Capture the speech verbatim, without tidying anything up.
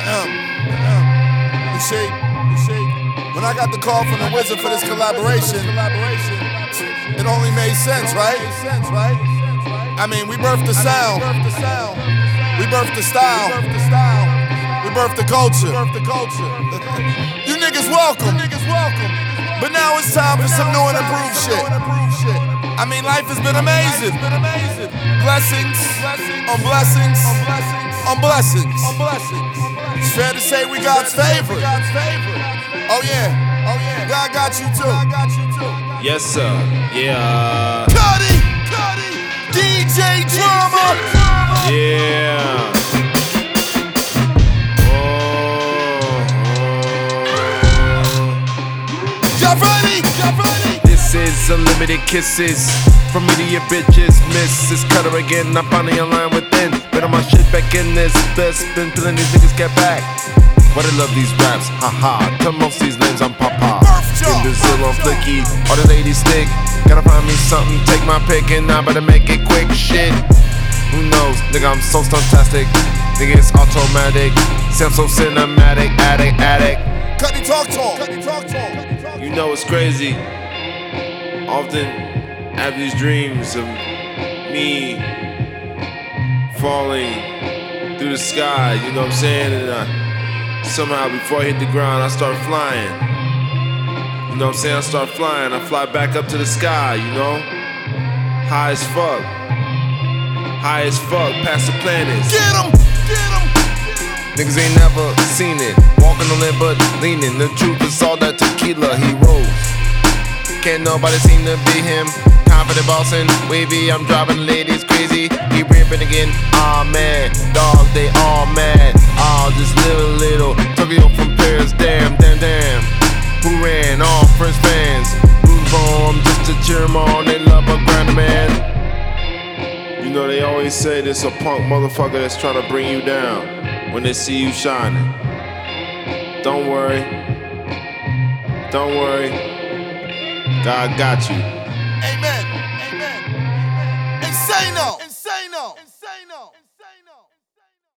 You see, you see, when I got the call from the Wizard for this collaboration, it only made sense, right? I mean, we birthed the sound, we birthed the style, we birthed the culture. You niggas welcome, but now it's time for some new and improved shit. I mean, life has been amazing. Blessings on blessings on blessings. It's fair to say we God's favorite. Oh yeah, God got you too. Yes, sir. Yeah. Cuddy, D J Drama. Yeah. Y'all ready? Y'all ready? This is unlimited kisses from me to your bitches. Miss this cutter again. I'm finally in line within. Been on my shit back in this. Best been feeling these niggas get back. Why they love these raps? Haha. Tell most these names I'm Papa. In Brazil on flicky. All the ladies stick. Gotta find me something. Take my pick and I better make it quick. Shit. Who knows? Nigga, I'm so stuntastic. Nigga, it's automatic. See, I'm so cinematic. Addict, addict. Cuddy talk talk. Cuddy talk talk. You know it's crazy. Often I have these dreams of me falling through the sky, you know what I'm saying? And I, somehow before I hit the ground, I start flying. You know what I'm saying? I start flying. I fly back up to the sky, you know? High as fuck. High as fuck, past the planets. Get 'em! Get 'em! Niggas ain't never seen it. Walking on it but leaning. The truth is all that tequila he rolls. Can't nobody seem to be him. Confident bossing, wavy, I'm driving ladies crazy. He ripping again, aw oh, man. Dog, they all mad. Aw, oh, just little, little Tokyo from Paris, damn, damn, damn. Who ran? All French fans. Move on, just to cheer 'em on. They love a grinder man. You know they always say this a punk motherfucker that's trying to bring you down when they see you shining. Don't worry. Don't worry. God got you. Amen.